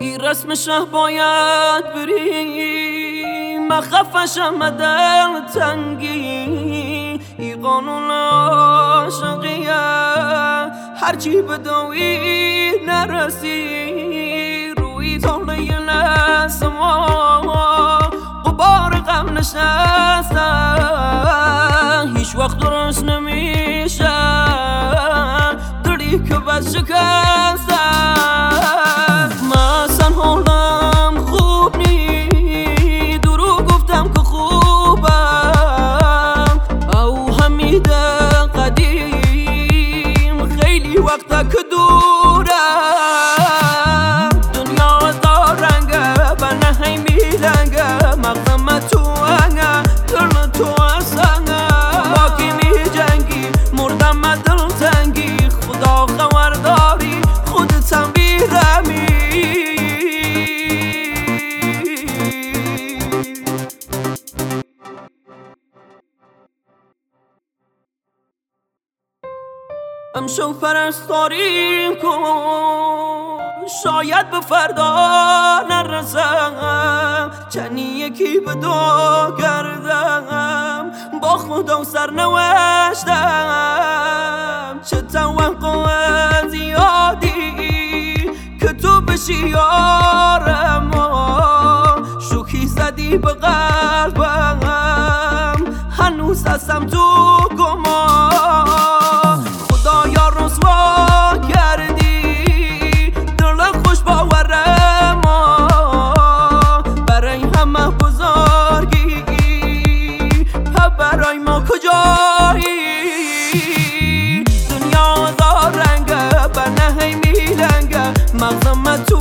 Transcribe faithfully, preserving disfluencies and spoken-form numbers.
این رسمشه باید بریم، مخفشم دل تنگی. این قانون عاشقیه هرچی بدوی نرسی. روی طوله نسما غبار غم نشسته، هیچ وقت درست نمیشه دلی که بس شکسته. مثلا حالم خوب نی، درو گفتم که خوبم، او حمید قدیم خیلی وقتا که دورم. دنیا دا رنگه بنا هی میلنگه، مغزم تو انگه دل تو اصنگه. باکی می جنگی مردم دل تنگی، خدا خبرداری خودتم بیرمی. امشو پرستاری کن، شاید به فردا نرسم. چنی یکی به دو کردم، با خدا سرنوشتم. چه توقع زیادی که تو بشی یارم، شوخی زدی به قلبم، هنوز هستم تو گمان. خدایا رسوا کردی دل خوش باورم، برای همه بزرگی برای ما کجایی؟ دنیا دا رنگه بنا هی میلنگه، مغزم تو